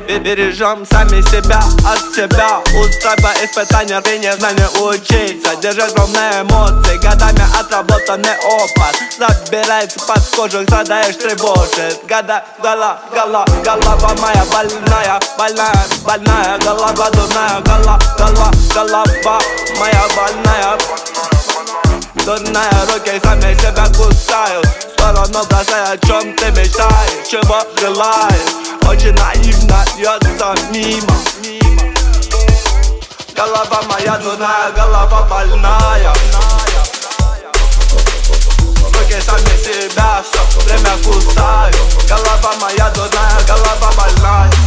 Бережем сами себя от себя. Устраивая испытания, ты не знаю, не учиться. Держать ровные эмоции, годами отработанный опыт забирается под кожу, страдаешь, тревожит. Голова моя больная, больная, больная. Голова дурная, голова моя больная. Дурная, руки сами себя кусают. В сторону бросая, о чем ты мечтаешь, чего желаешь. Очень наивно льется мимо. Голова моя дурная, голова больная. Руки сами себя все время кусают. Голова моя дурная, голова больная.